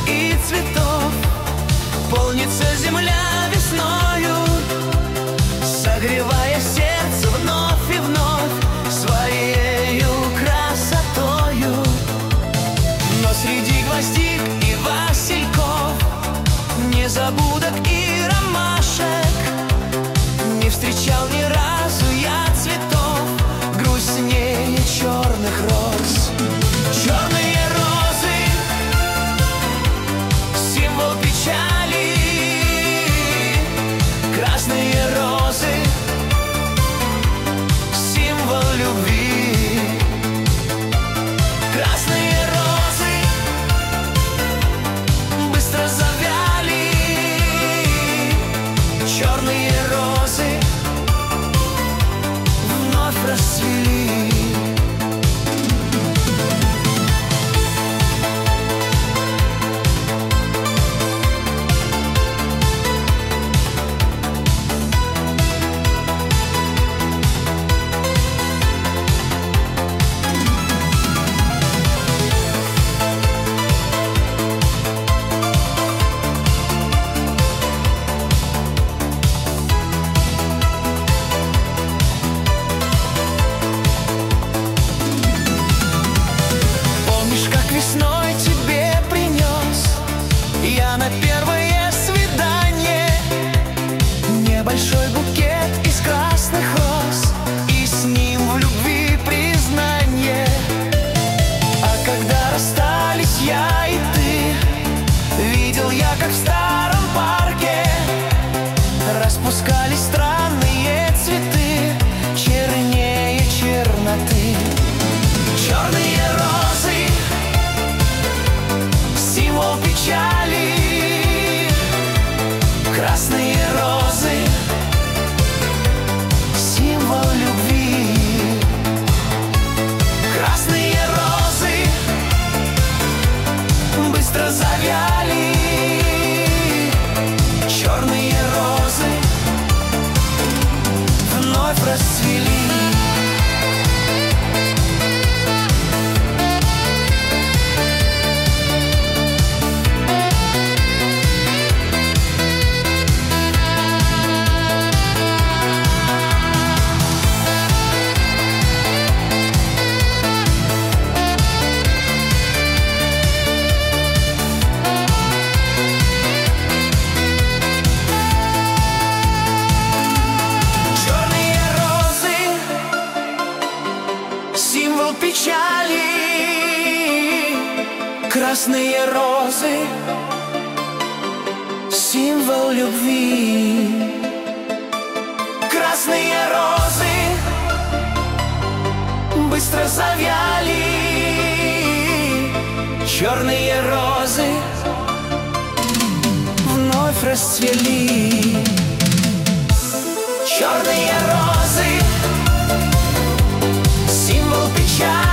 и цветов. Полнится земля весною, согревая сердце вновь и вновь своею красотою. Но среди гвоздик и васильков, незабудок и ромашек, не встречал ни разу я цветов грустнее черных роз. Черные розы — символ печали, красные розы — символ любви. Красные розы быстро завяли, черные розы вновь расцвели. Весной тебе принес я на первое свидание небольшой букет из красных роз, и с ним в любви признание. А когда расстались я и ты, видел я, как в старом парке распускались странные цветы, чернее черноты. Черные розы — символ печали, красные розы — символ любви. Красные розы быстро завяли, черные розы вновь расцвели. Символ печали, красные розы — символ любви. Красные розы быстро завяли, черные розы вновь расцвели. Черные розы — символ печали,